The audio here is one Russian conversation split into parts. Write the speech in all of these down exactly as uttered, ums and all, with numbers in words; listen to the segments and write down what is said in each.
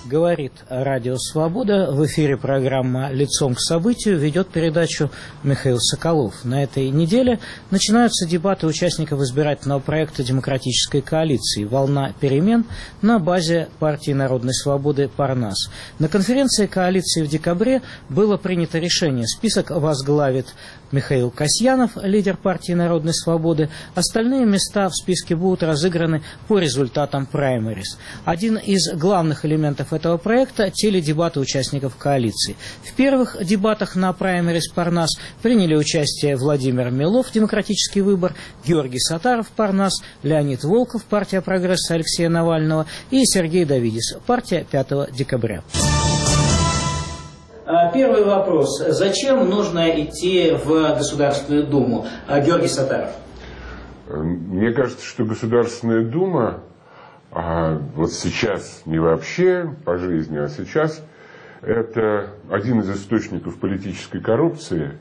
Говорит Радио Свобода. В эфире программа «Лицом к событию». Ведет передачу Михаил Соколов. На этой неделе начинаются дебаты участников избирательного проекта демократической коалиции «Волна перемен» на базе партии Народной Свободы «Парнас». На конференции коалиции в декабре было принято решение. Список возглавит Михаил Касьянов, лидер партии Народной Свободы. Остальные места в списке будут разыграны по результатам праймерис. Один из главных элементов этого проекта – теледебаты участников коалиции. В первых дебатах на праймерис Парнас приняли участие Владимир Милов, Демократический выбор, Георгий Сатаров, Парнас, Леонид Волков, партия Прогресса Алексея Навального и Сергей Давидис, партия пятого декабря. Первый вопрос. Зачем нужно идти в Государственную Думу? Георгий Сатаров. Мне кажется, что Государственная Дума, а вот сейчас не вообще по жизни, а сейчас это один из источников политической коррупции.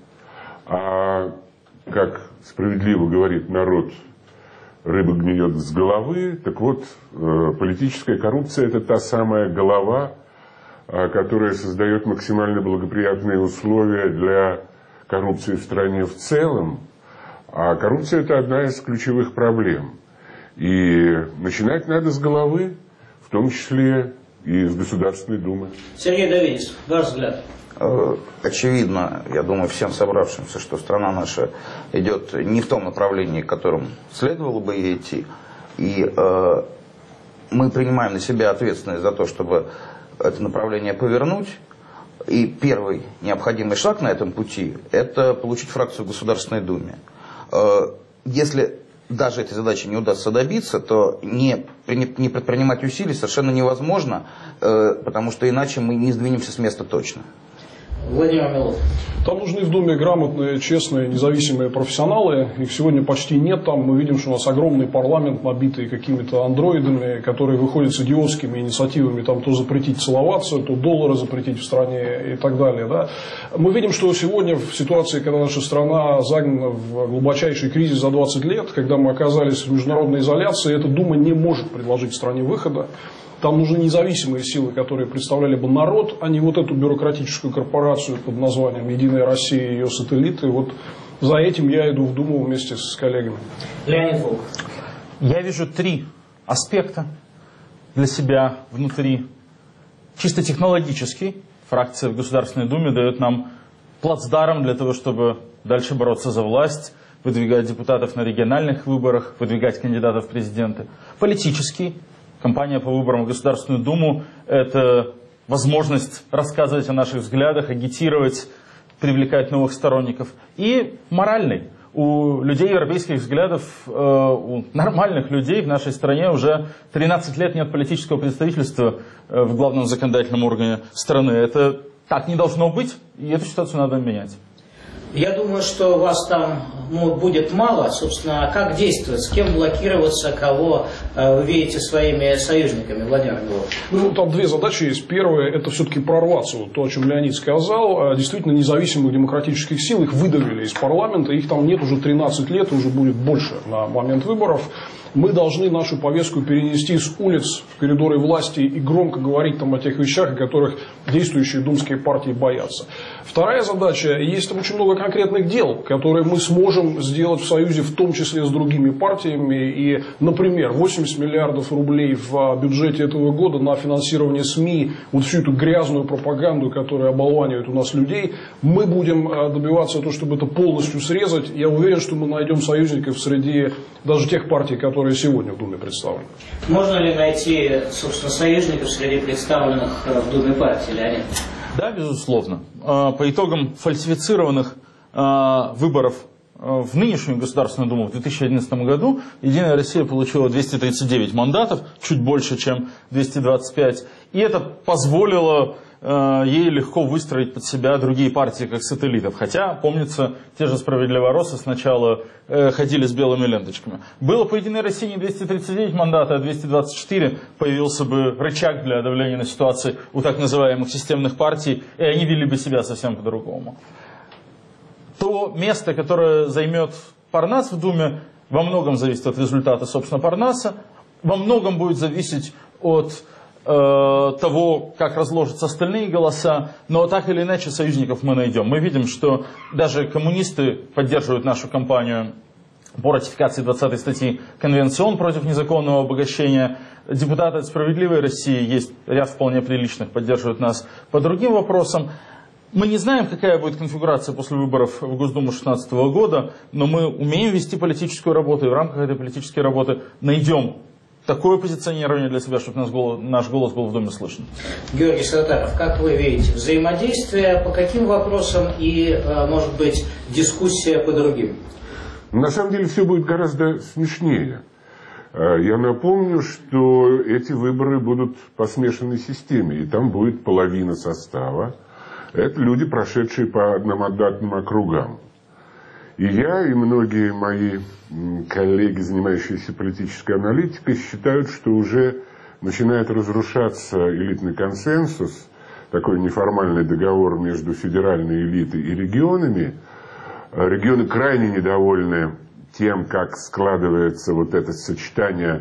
А как справедливо говорит народ, рыба гниет с головы. Так вот, политическая коррупция – это та самая голова, которая создает максимально благоприятные условия для коррупции в стране в целом. А коррупция – это одна из ключевых проблем. И начинать надо с головы, в том числе и с Государственной Думы. Сергей Давидис, ваш взгляд. Очевидно, я думаю, всем собравшимся, что страна наша идет не в том направлении, в котором следовало бы ей идти. И э, мы принимаем на себя ответственность за то, чтобы это направление повернуть. И первый необходимый шаг на этом пути – это получить фракцию в Государственной Думе. Если даже этой задачи не удастся добиться, то не, не предпринимать усилий совершенно невозможно, потому что иначе мы не сдвинемся с места точно. Владимир Милов. Там нужны в Думе грамотные, честные, независимые профессионалы. Их сегодня почти нет там. Мы видим, что у нас огромный парламент, набитый какими-то андроидами, которые выходят с идиотскими инициативами, там, то запретить целоваться, то доллары запретить в стране и так далее. Да? Мы видим, что сегодня в ситуации, когда наша страна загнана в глубочайший кризис за двадцать лет, когда мы оказались в международной изоляции, эта Дума не может предложить стране выхода. Там нужны независимые силы, которые представляли бы народ, а не вот эту бюрократическую корпорацию под названием «Единая Россия» и ее сателлиты. Вот за этим я иду в Думу вместе с коллегами. Леонид Волков. Я вижу три аспекта для себя внутри. Чисто технологический. Фракция в Государственной Думе дает нам плацдарм для того, чтобы дальше бороться за власть, выдвигать депутатов на региональных выборах, выдвигать кандидатов в президенты. Политический. Кампания по выборам в Государственную Думу – это возможность рассказывать о наших взглядах, агитировать, привлекать новых сторонников. И моральный. У людей европейских взглядов, у нормальных людей в нашей стране уже тринадцать лет нет политического представительства в главном законодательном органе страны. Это так не должно быть, и эту ситуацию надо менять. Я думаю, что вас там ну, будет мало. Собственно, как действовать, с кем блокироваться, кого э, вы видите своими союзниками, Владимир Милов? Ну, там две задачи есть. Первая – это все-таки прорваться. Вот то, о чем Леонид сказал. Действительно, независимых демократических сил, их выдавили из парламента. Их там нет уже тринадцать лет, уже будет больше на момент выборов. Мы должны нашу повестку перенести с улиц в коридоры власти и громко говорить там о тех вещах, о которых действующие думские партии боятся. Вторая задача, есть там очень много конкретных дел, которые мы сможем сделать в союзе, в том числе с другими партиями. И, например, восемьдесят миллиардов рублей в бюджете этого года на финансирование СМИ, вот всю эту грязную пропаганду, которая оболванивает у нас людей, мы будем добиваться того, чтобы это полностью срезать. Я уверен, что мы найдем союзников среди даже тех партий, которые которые сегодня в Думе представлены. Можно ли найти, собственно, союзников среди представленных в Думе партий, Леонид? Да, безусловно. По итогам фальсифицированных выборов в нынешнюю Государственную Думу в две тысячи одиннадцатом году Единая Россия получила двести тридцать девять мандатов, чуть больше, чем двести двадцать пять. И это позволило ей легко выстроить под себя другие партии как сателлитов. Хотя, помнится, те же «Справедливоросы» сначала э, ходили с белыми ленточками. Было по «Единой России» не двести тридцать девять мандатов, а двести двадцать четыре, появился бы рычаг для давления на ситуации у так называемых системных партий, и они вели бы себя совсем по-другому. То место, которое займет Парнас в Думе, во многом зависит от результата, собственно, Парнаса, во многом будет зависеть от того, как разложатся остальные голоса, но так или иначе союзников мы найдем. Мы видим, что даже коммунисты поддерживают нашу кампанию по ратификации двадцатой статьи Конвенции ООН против незаконного обогащения. Депутаты от «Справедливой России», есть ряд вполне приличных, поддерживают нас по другим вопросам. Мы не знаем, какая будет конфигурация после выборов в Госдуму две тысячи шестнадцатого года, но мы умеем вести политическую работу, и в рамках этой политической работы найдем такое позиционирование для себя, чтобы наш голос, наш голос был в Думе слышен. Георгий Саттаров, как вы видите, взаимодействие по каким вопросам и, может быть, дискуссия по другим? На самом деле все будет гораздо смешнее. Я напомню, что эти выборы будут по смешанной системе, и там будет половина состава. Это люди, прошедшие по одномандатным округам. И я, и многие мои коллеги, занимающиеся политической аналитикой, считают, что уже начинает разрушаться элитный консенсус, такой неформальный договор между федеральной элитой и регионами. Регионы крайне недовольны тем, как складывается вот это сочетание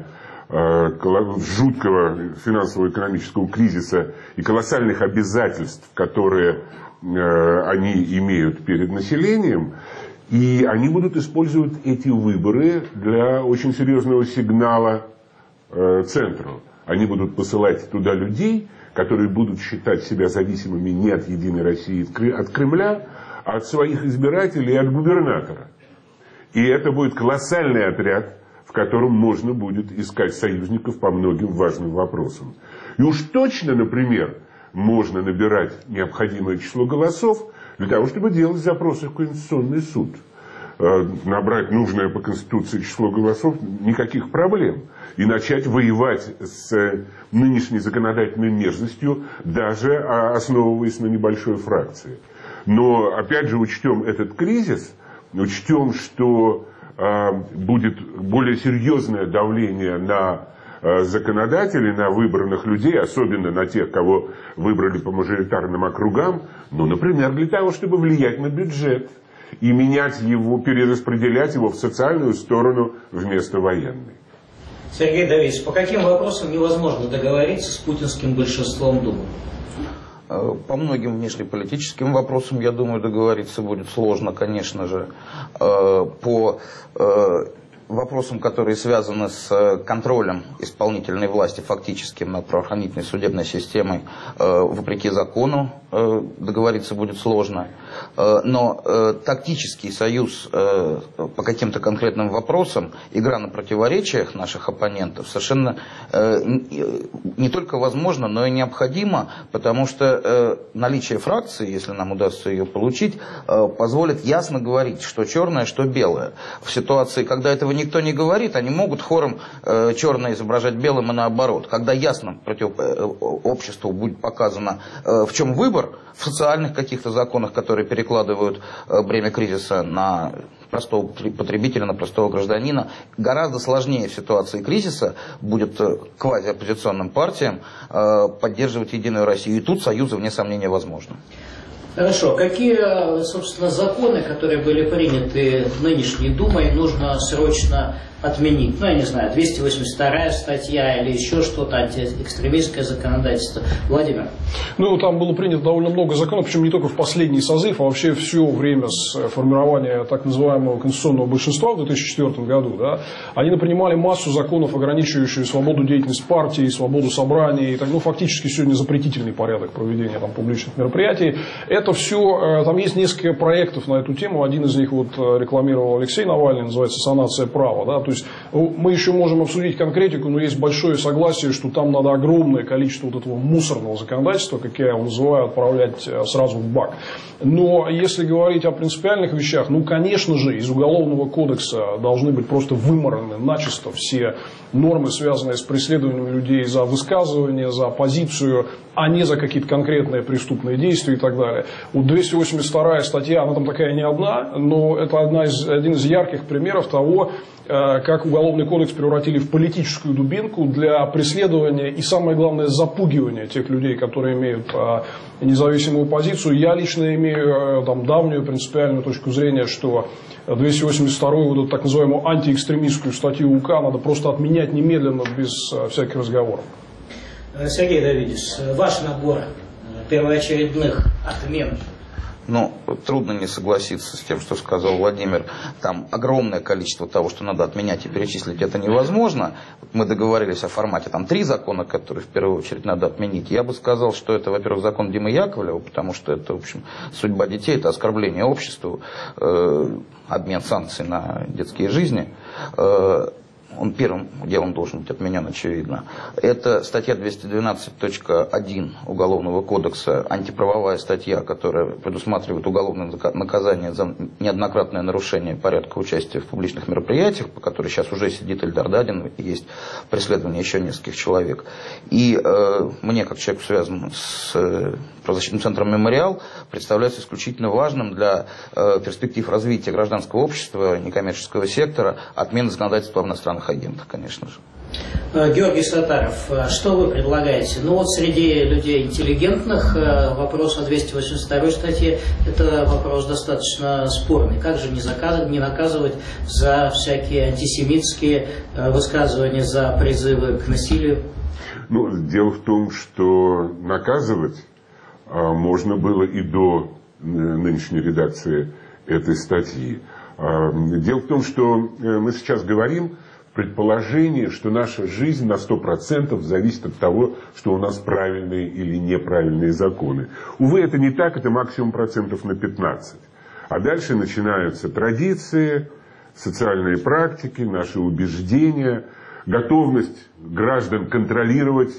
жуткого финансово-экономического кризиса и колоссальных обязательств, которые они имеют перед населением. И они будут использовать эти выборы для очень серьезного сигнала э, центру. Они будут посылать туда людей, которые будут считать себя зависимыми не от Единой России, от Кремля, а от своих избирателей и от губернатора. И это будет колоссальный отряд, в котором можно будет искать союзников по многим важным вопросам. И уж точно, например, можно набирать необходимое число голосов для того, чтобы делать запросы в Конституционный суд. Набрать нужное по Конституции число голосов — никаких проблем. И начать воевать с нынешней законодательной мерзостью, даже основываясь на небольшой фракции. Но, опять же, учтем этот кризис, учтем, что будет более серьезное давление на законодателей, на выбранных людей, особенно на тех, кого выбрали по мажоритарным округам, ну, например, для того, чтобы влиять на бюджет и менять его, перераспределять его в социальную сторону вместо военной. Сергей Давидович, по каким вопросам невозможно договориться с путинским большинством Думы? По многим внешнеполитическим вопросам, я думаю, договориться будет сложно, конечно же. По вопросам, которые связаны с контролем исполнительной власти фактическим над правоохранительной судебной системой, вопреки закону, договориться будет сложно. Но тактический союз по каким-то конкретным вопросам, игра на противоречиях наших оппонентов совершенно не только возможно, но и необходимо, потому что наличие фракции, если нам удастся ее получить, позволит ясно говорить, что черное, что белое. В ситуации, когда этого никто не говорит, они могут хором черное изображать белым и наоборот. Когда ясно против обществу будет показано, в чем выбор, в социальных каких-то законах, которые перекладывают бремя кризиса на простого потребителя, на простого гражданина, гораздо сложнее в ситуации кризиса будет квазиоппозиционным партиям поддерживать Единую Россию. И тут союзы, вне сомнения, возможны. Хорошо. Какие, собственно, законы, которые были приняты нынешней Думой, нужно срочно отменить? Ну, я не знаю, двести восемьдесят вторая статья или еще что-то, антиэкстремистское законодательство. Владимир? Ну, там было принято довольно много законов, причем не только в последний созыв, а вообще все время с формирования так называемого конституционного большинства в две тысячи четвёртом году, да, они принимали массу законов, ограничивающих свободу деятельности партии, свободу собраний, и так, ну, фактически сегодня запретительный порядок проведения там публичных мероприятий. Это все, там есть несколько проектов на эту тему, один из них вот рекламировал Алексей Навальный, называется «Санация права», да. То есть мы еще можем обсудить конкретику, но есть большое согласие, что там надо огромное количество вот этого мусорного законодательства, как я его называю, отправлять сразу в бак. Но если говорить о принципиальных вещах, ну, конечно же, из Уголовного кодекса должны быть просто вымораны начисто все нормы, связанные с преследованием людей за высказывание, за оппозицию, а не за какие-то конкретные преступные действия и так далее. Вот двести восемьдесят вторая статья, она там такая не одна, но это одна из, один из ярких примеров того, как Уголовный кодекс превратили в политическую дубинку для преследования и, самое главное, запугивания тех людей, которые имеют независимую позицию. Я лично имею там давнюю принципиальную точку зрения, что двести восемьдесят вторую, вот эту так называемую антиэкстремистскую статью УК надо просто отменять немедленно, без всяких разговоров. Сергей Давидович, ваш набор первоочередных отмен. Ну, трудно не согласиться с тем, что сказал Владимир. Там огромное количество того, что надо отменять и перечислить, это невозможно. Мы договорились о формате. Там три закона, которые в первую очередь надо отменить. Я бы сказал, что это, во-первых, закон Димы Яковлева, потому что это, в общем, судьба детей, это оскорбление обществу, э, обмен санкций на детские жизни. Э, Он первым делом должен быть отменен, очевидно. Это статья двести двенадцать точка один Уголовного кодекса, антиправовая статья, которая предусматривает уголовное наказание за неоднократное нарушение порядка участия в публичных мероприятиях, по которой сейчас уже сидит Эльдар Дадин, и есть преследование еще нескольких человек. И э, мне, как человеку, связанному с э, правозащитным центром «Мемориал», представляется исключительно важным для э, перспектив развития гражданского общества, некоммерческого сектора, отмены законодательства об иностранных агентах, конечно же. Георгий Саттаров, что вы предлагаете? Ну вот среди людей интеллигентных вопрос о двести восемьдесят второй статье – это вопрос достаточно спорный. Как же не, заказ... не наказывать за всякие антисемитские высказывания, за призывы к насилию? Ну, дело в том, что наказывать а, можно было и до нынешней редакции этой статьи. А, дело в том, что мы сейчас говорим предположение, что наша жизнь на сто процентов зависит от того, что у нас правильные или неправильные законы. Увы, это не так, это максимум процентов на пятнадцать. А дальше начинаются традиции, социальные практики, наши убеждения, готовность граждан контролировать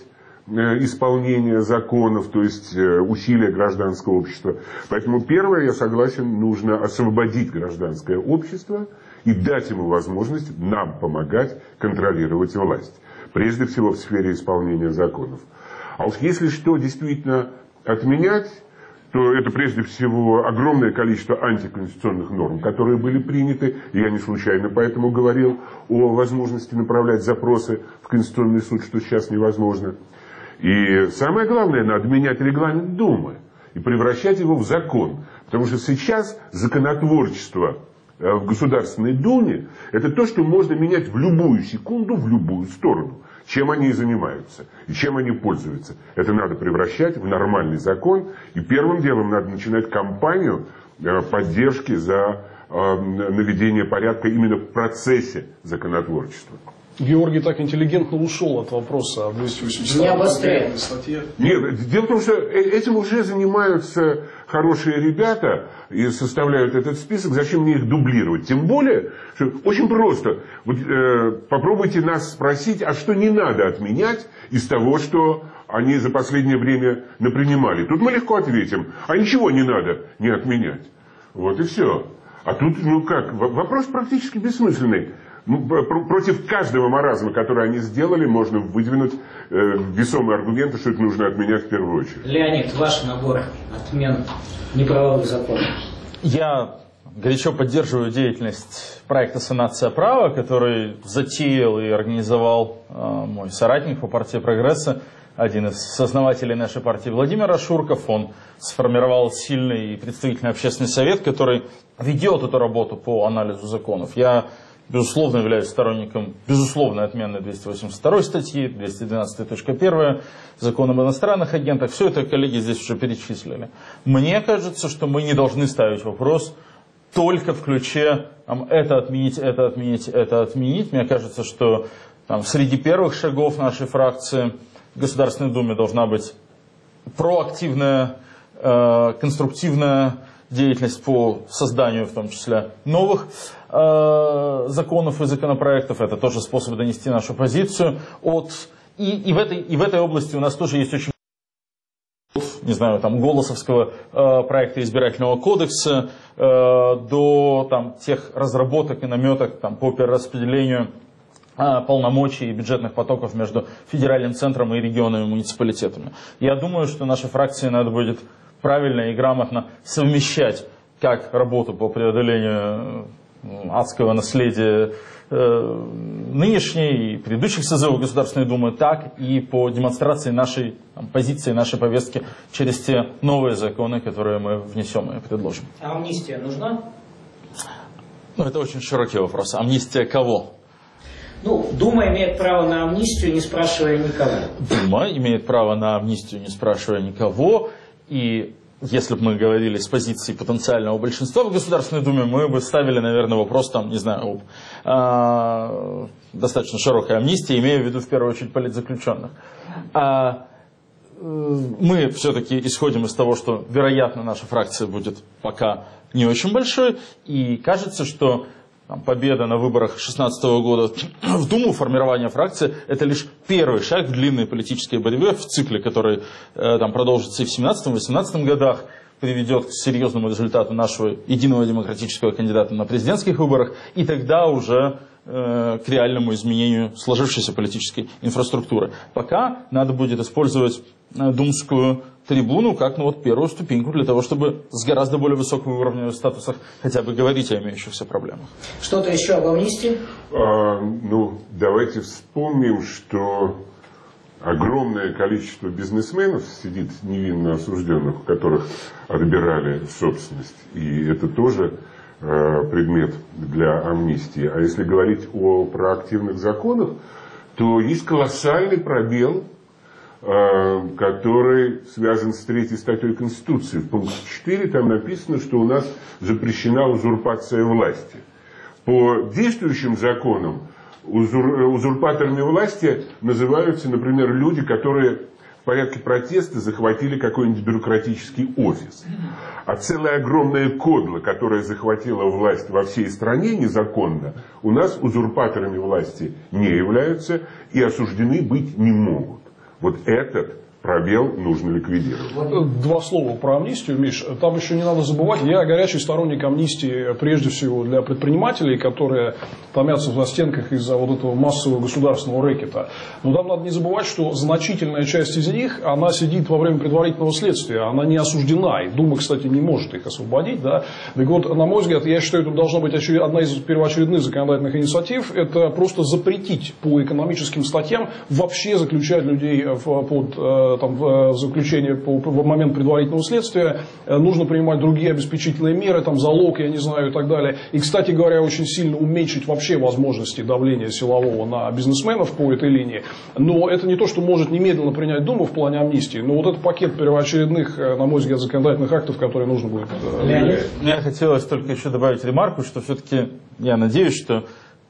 исполнение законов, то есть усилия гражданского общества. Поэтому первое, я согласен, нужно освободить гражданское общество и дать ему возможность нам помогать контролировать власть. Прежде всего в сфере исполнения законов. А уж если что действительно отменять, то это прежде всего огромное количество антиконституционных норм, которые были приняты. И я не случайно поэтому говорил о возможности направлять запросы в Конституционный суд, что сейчас невозможно. И самое главное, надо менять регламент Думы и превращать его в закон. Потому что сейчас законотворчество в Государственной Думе – это то, что можно менять в любую секунду, в любую сторону. Чем они и занимаются, и чем они пользуются. Это надо превращать в нормальный закон. И первым делом надо начинать кампанию поддержки за наведение порядка именно в процессе законотворчества. Георгий так интеллигентно ушел от вопроса о двести восемьдесят статье. Нет, дело в том, что этим уже занимаются хорошие ребята и составляют этот список. Зачем мне их дублировать? Тем более, что очень просто. Вот, э, попробуйте нас спросить, а что не надо отменять из того, что они за последнее время напринимали. Тут мы легко ответим, а ничего не надо не отменять. Вот и все. А тут, ну как, вопрос практически бессмысленный. Против каждого маразма, который они сделали, можно выдвинуть э, весомые аргументы, что это нужно отменять в первую очередь. Леонид, ваш набор отмен неправовых законов. Я горячо поддерживаю деятельность проекта «Санация права», который затеял и организовал э, мой соратник по партии «Прогресса», один из сооснователей нашей партии Владимир Ашурков. Он сформировал сильный и представительный общественный совет, который ведет эту работу по анализу законов. Я безусловно являюсь сторонником безусловной отмены двести восемьдесят второй статьи, двести двенадцать точка один закона об иностранных агентах. Все это коллеги здесь уже перечислили. Мне кажется, что мы не должны ставить вопрос только в ключе там, это отменить, это отменить, это отменить. Мне кажется, что там, среди первых шагов нашей фракции в Государственной Думе должна быть проактивная, э, конструктивная деятельность по созданию, в том числе, новых э, законов и законопроектов. Это тоже способ донести нашу позицию. От, и, и, в этой, и в этой области у нас тоже есть очень не знаю, там, голосовского э, проекта избирательного кодекса э, до там, тех разработок и наметок там, по перераспределению э, полномочий и бюджетных потоков между федеральным центром и регионами и муниципалитетами. Я думаю, что нашей фракции надо будет правильно и грамотно совмещать как работу по преодолению адского наследия э, нынешней и предыдущих созывов Государственной Думы, так и по демонстрации нашей там, позиции, нашей повестки через те новые законы, которые мы внесем и предложим. А амнистия нужна? Ну, это очень широкий вопрос. Амнистия кого? Ну, Дума имеет право на амнистию, не спрашивая никого. Дума имеет право на амнистию, не спрашивая никого. И если бы мы говорили с позиции потенциального большинства в Государственной Думе, мы бы ставили, наверное, вопрос, там, не знаю, об э, достаточно широкой амнистии, имея в виду в первую очередь политзаключенных. А э, мы все-таки исходим из того, что, вероятно, наша фракция будет пока не очень большой, и кажется, что там, победа на выборах две тысячи шестнадцатого года в Думу, формирование фракции, это лишь первый шаг в длинной политической борьбе, в цикле, который э, там, продолжится и в семнадцатом-восемнадцатом годах, приведет к серьезному результату нашего единого демократического кандидата на президентских выборах, и тогда уже э, к реальному изменению сложившейся политической инфраструктуры. Пока надо будет использовать э, думскую трибуну как ну, вот, первую ступеньку для того, чтобы с гораздо более высокого уровня статусах хотя бы говорить о имеющихся проблемах. Что-то еще об амнистии? А, ну, давайте вспомним, что огромное количество бизнесменов сидит невинно осужденных, у которых отбирали собственность. И это тоже э, предмет для амнистии. А если говорить о проактивных законах, то есть колоссальный пробел, который связан с третьей статьей Конституции. В пункте четыре там написано, что у нас запрещена узурпация власти. По действующим законам узур... узурпаторами власти называются, например, люди, которые в порядке протеста захватили какой-нибудь бюрократический офис. А целая огромная кодла, которая захватила власть во всей стране незаконно, у нас узурпаторами власти не являются и осуждены быть не могут. Вот этот пробел нужно ликвидировать. Два слова про амнистию, Миш. Там еще не надо забывать, я горячий сторонник амнистии прежде всего для предпринимателей, которые томятся в застенках из-за вот этого массового государственного рэкета. Но там надо не забывать, что значительная часть из них, она сидит во время предварительного следствия, она не осуждена. И Дума, кстати, не может их освободить. Да? Так вот, на мой взгляд, я считаю, это должна быть одна из первоочередных законодательных инициатив, это просто запретить по экономическим статьям вообще заключать людей под там, в заключение по, в момент предварительного следствия, нужно принимать другие обеспечительные меры, там, залог, я не знаю, и так далее. И, кстати говоря, очень сильно уменьшить вообще возможности давления силового на бизнесменов по этой линии. Но это не то, что может немедленно принять Дума в плане амнистии, но вот этот пакет первоочередных, на мой взгляд, законодательных актов, которые нужно будет... Мне хотелось только еще добавить ремарку, что все-таки я надеюсь, что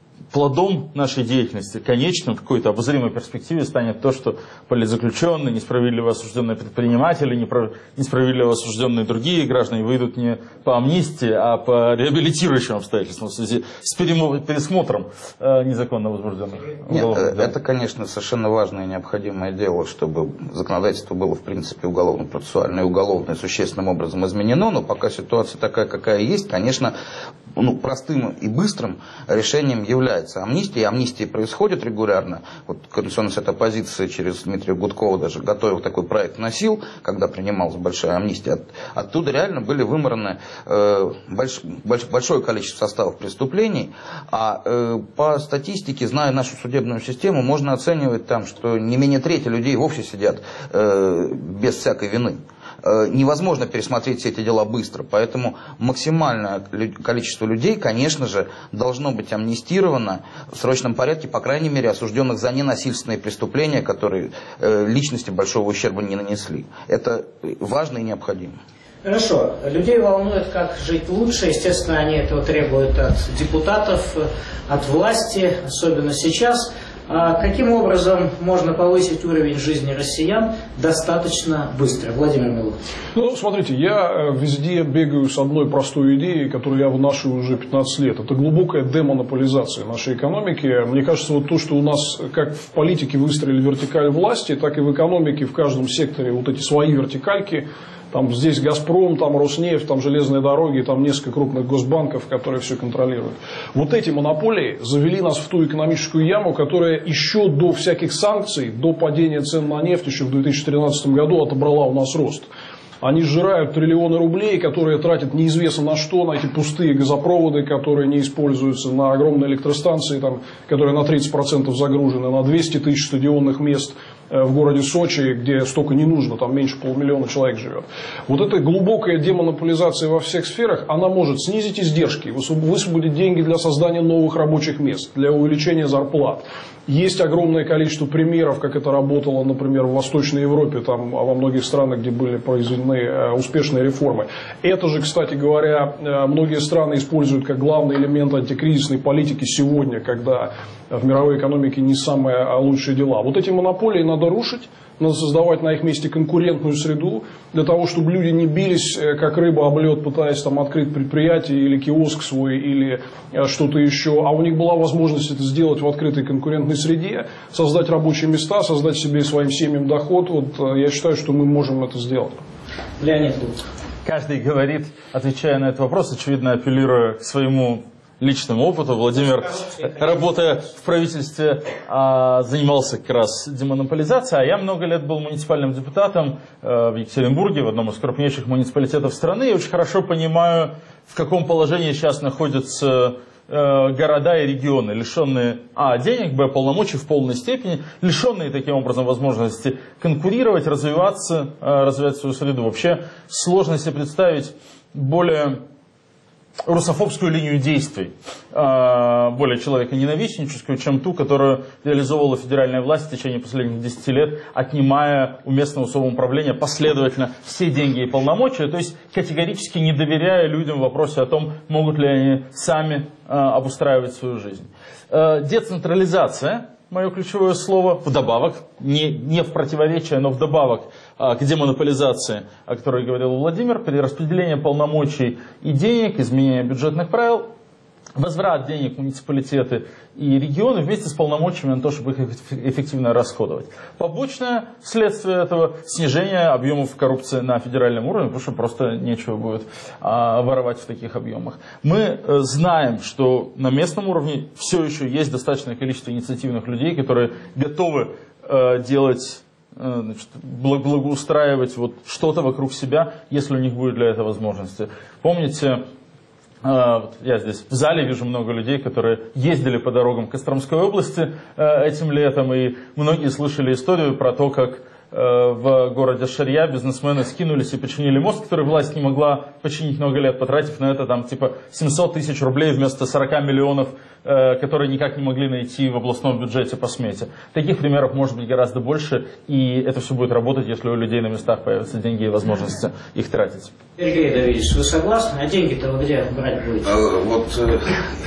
плодом нашей деятельности, конечным, в какой-то обозримой перспективе станет то, что политзаключенные, несправедливо осужденные предприниматели, несправедливо осужденные другие граждане выйдут не по амнистии, а по реабилитирующим обстоятельствам в связи с пересмотром э, незаконно возбужденных. Нет, это, конечно, совершенно важное и необходимое дело, чтобы законодательство было, в принципе, уголовно-процессуальное и уголовное существенным образом изменено, но пока ситуация такая, какая есть, конечно, ну, простым и быстрым решением является амнистия. И амнистия происходит регулярно. Вот Координационный совет оппозиции через Дмитрия Гудкова даже готовил такой проект, носил, когда принималась большая амнистия. От, оттуда реально были вымораны э, больш, больш, большое количество составов преступлений. А э, по статистике, зная нашу судебную систему, можно оценивать там, что не менее трети людей вовсе сидят э, без всякой вины. Невозможно пересмотреть все эти дела быстро, поэтому максимальное количество людей, конечно же, должно быть амнистировано в срочном порядке, по крайней мере, осужденных за ненасильственные преступления, которые личности большого ущерба не нанесли. Это важно и необходимо. Хорошо. Людей волнует, как жить лучше. Естественно, они этого требуют от депутатов, от власти, особенно сейчас. А каким образом можно повысить уровень жизни россиян достаточно быстро? Владимир Милов. Ну, смотрите, я везде бегаю с одной простой идеей, которую я вынашиваю уже пятнадцать лет. Это глубокая демонополизация нашей экономики. Мне кажется, вот то, что у нас, как в политике выстроили вертикаль власти, так и в экономике, в каждом секторе вот эти свои вертикальки. Там здесь Газпром, там Роснефть, там железные дороги, там несколько крупных госбанков, которые все контролируют. Вот эти монополии завели нас в ту экономическую яму, которая еще до всяких санкций, до падения цен на нефть еще в две тысячи тринадцатом году отобрала у нас рост. Они сжирают триллионы рублей, которые тратят неизвестно на что, на эти пустые газопроводы, которые не используются, на огромные электростанции, там, которые на тридцать процентов загружены, на двести тысяч стадионных мест. в городе Сочи, где столько не нужно, там меньше полумиллиона человек живет. Вот эта глубокая демонополизация во всех сферах, она может снизить издержки, высвободить деньги для создания новых рабочих мест, для увеличения зарплат. Есть огромное количество примеров, как это работало, например, в Восточной Европе, там, во многих странах, где были произведены успешные реформы. Это же, кстати говоря, многие страны используют как главный элемент антикризисной политики сегодня, когда в мировой экономике не самые лучшие дела. Вот эти монополии надо рушить, надо создавать на их месте конкурентную среду, для того, чтобы люди не бились, как рыба об лед, пытаясь там открыть предприятие или киоск свой, или что-то еще. А у них была возможность это сделать в открытой конкурентной среде, создать рабочие места, создать себе и своим семьям доход. Вот я считаю, что мы можем это сделать. Леонид. Каждый говорит, отвечая на этот вопрос, очевидно, апеллируя к своему личному опыту. Владимир, работая в правительстве, занимался как раз демонополизацией, а я много лет был муниципальным депутатом в Екатеринбурге, в одном из крупнейших муниципалитетов страны, и очень хорошо понимаю, в каком положении сейчас находятся города и регионы, лишенные а. денег, б. полномочий в полной степени, лишенные таким образом возможности конкурировать, развиваться, развивать свою среду. Вообще сложно себе представить более русофобскую линию действий, более человеконенавистническую, чем ту, которую реализовывала федеральная власть в течение последних десяти лет, отнимая у местного самоуправления последовательно все деньги и полномочия, то есть категорически не доверяя людям в вопросе о том, могут ли они сами обустраивать свою жизнь. Децентрализация, мое ключевое слово, вдобавок, не, не в противоречие, но вдобавок а, к демонополизации, о которой говорил Владимир, перераспределение полномочий и денег, изменение бюджетных правил, возврат денег в муниципалитеты и регионы вместе с полномочиями на то, чтобы их эффективно расходовать. Побочное следствие этого — снижение объемов коррупции на федеральном уровне, потому что просто нечего будет а, воровать в таких объемах. Мы а, знаем, что на местном уровне все еще есть достаточное количество инициативных людей, которые готовы а, делать, а, значит, благоустраивать вот что-то вокруг себя, если у них будет для этого возможности. Помните, я здесь в зале вижу много людей, которые ездили по дорогам Костромской области этим летом, и многие слышали историю про то, как в городе Шарья бизнесмены скинулись и починили мост, который власть не могла починить много лет, потратив на это там типа семьсот тысяч рублей вместо сорока миллионов, которые никак не могли найти в областном бюджете по смете. Таких примеров может быть гораздо больше, и это все будет работать, если у людей на местах появятся деньги и возможности их тратить. Сергей Давидович, вы согласны? А деньги-то вы где брать будете? А, вот э,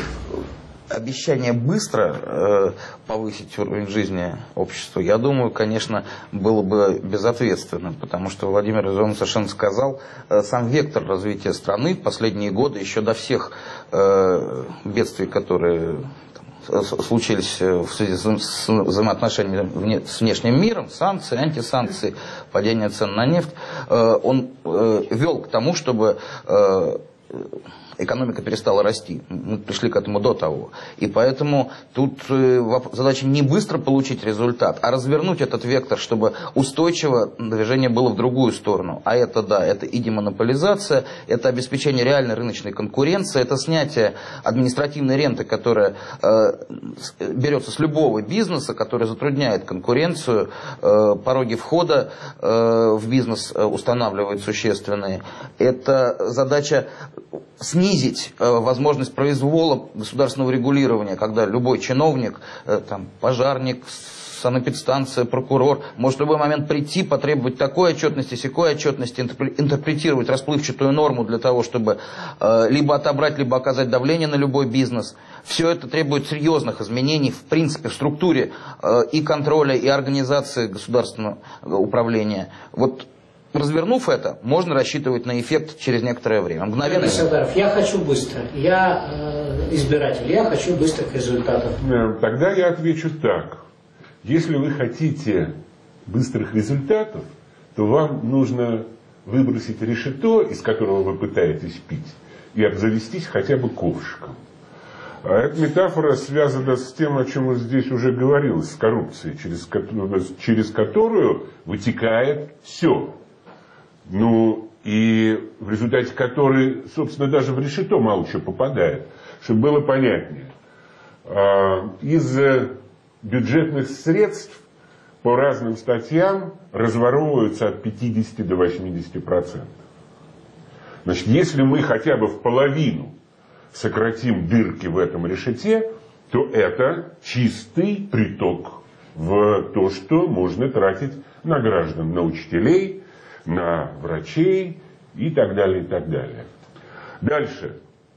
обещание быстро э, повысить уровень жизни общества, я думаю, конечно, было бы безответственным, потому что Владимир Резон совершенно сказал, э, сам вектор развития страны в последние годы, еще до всех э, бедствий, которые случились в связи с взаимоотношениями с внешним миром, санкции, антисанкции, падение цен на нефть, он вел к тому, чтобы экономика перестала расти. Мы пришли к этому до того. И поэтому тут задача не быстро получить результат, а развернуть этот вектор, чтобы устойчиво движение было в другую сторону. А это, да, это и демонополизация, это обеспечение реальной рыночной конкуренции, это снятие административной ренты, которая э, берется с любого бизнеса, который затрудняет конкуренцию, э, пороги входа э, в бизнес устанавливают существенные. Это задача снизить э, возможность произвола государственного регулирования, когда любой чиновник, э, там, пожарник, санэпидстанция, прокурор может в любой момент прийти, потребовать такой отчетности, сякой отчетности, интерпретировать расплывчатую норму для того, чтобы э, либо отобрать, либо оказать давление на любой бизнес. Все это требует серьезных изменений в принципе в структуре э, и контроля, и организации государственного управления. Вот развернув это, можно рассчитывать на эффект через некоторое время. Мгновенно. Садаров, я хочу быстро. Я э, избиратель, я хочу быстрых результатов. Тогда я отвечу так. Если вы хотите быстрых результатов, то вам нужно выбросить решето, из которого вы пытаетесь пить, и обзавестись хотя бы ковшиком. А эта метафора связана с тем, о чем здесь уже говорилось, с коррупцией, через, через которую вытекает все. Ну, и в результате которой, собственно, даже в решето мало чего попадает. Чтобы было понятнее. Из бюджетных средств по разным статьям разворовываются от пятидесяти до восьмидесяти процентов. Значит, если мы хотя бы в половину сократим дырки в этом решете, то это чистый приток в то, что можно тратить на граждан, на учителей, на врачей и так далее, и так далее. Дальше.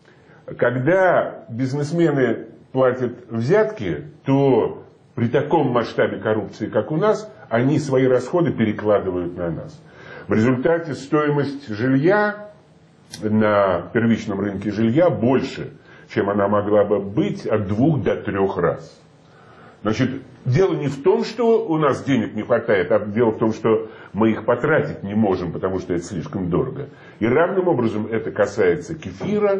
Когда бизнесмены платят взятки, то при таком масштабе коррупции, как у нас, они свои расходы перекладывают на нас. В результате стоимость жилья на первичном рынке жилья больше, чем она могла бы быть, от двух до трех раз. Значит, дело не в том, что у нас денег не хватает, а дело в том, что мы их потратить не можем, потому что это слишком дорого. И равным образом это касается кефира,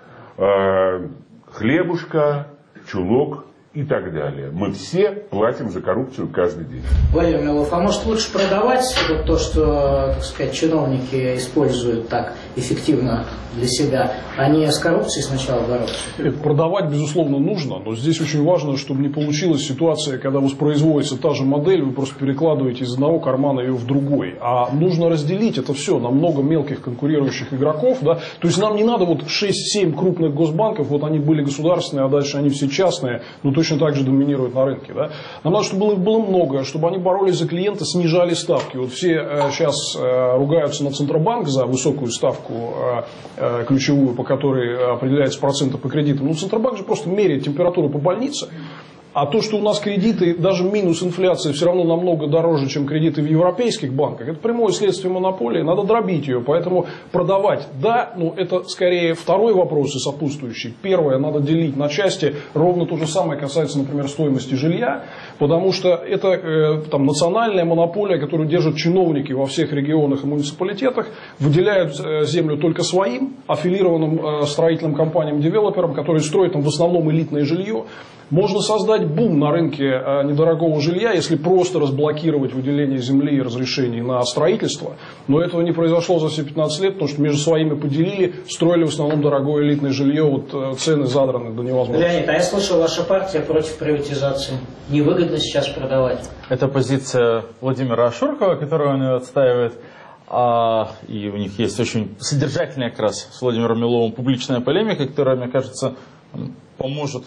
э, хлебушка, чулок и так далее. Мы все платим за коррупцию каждый день. Владимир Милов, а может лучше продавать вот то, что, так сказать, чиновники используют так эффективно для себя, а не с коррупцией сначала бороться? Это продавать, безусловно, нужно, но здесь очень важно, чтобы не получилась ситуация, когда воспроизводится та же модель, вы просто перекладываете из одного кармана ее в другой. А нужно разделить это все на много мелких конкурирующих игроков. Да? То есть нам не надо вот шесть-семь крупных госбанков, вот они были государственные, а дальше они все частные, но точно так же доминируют на рынке. Да? Нам надо, чтобы было, было много, чтобы они боролись за клиента, снижали ставки. Вот все э, сейчас э, ругаются на Центробанк за высокую ставку э, э, ключевую, по которой определяется проценты по кредитам. Ну, Центробанк же просто меряет температуру по больнице. А то, что у нас кредиты, даже минус инфляции, все равно намного дороже, чем кредиты в европейских банках, это прямое следствие монополии, надо дробить ее. Поэтому продавать, да, но это скорее второй вопрос и сопутствующий. Первое, надо делить на части. Ровно то же самое касается, например, стоимости жилья, потому что это э, там, национальная монополия, которую держат чиновники во всех регионах и муниципалитетах, выделяют э, землю только своим, аффилированным э, строительным компаниям-девелоперам, которые строят там в основном элитное жилье. Можно создать бум на рынке недорогого жилья, если просто разблокировать выделение земли и разрешений на строительство. Но этого не произошло за все пятнадцать лет, потому что между своими поделили, строили в основном дорогое элитное жилье, вот цены задраны до невозможности. Леонид, а я слышал, ваша партия против приватизации. Невыгодно сейчас продавать. Это позиция Владимира Ашуркова, которую он отстаивает. А, и у них есть очень содержательная как раз с Владимиром Миловым публичная полемика, которая, мне кажется, поможет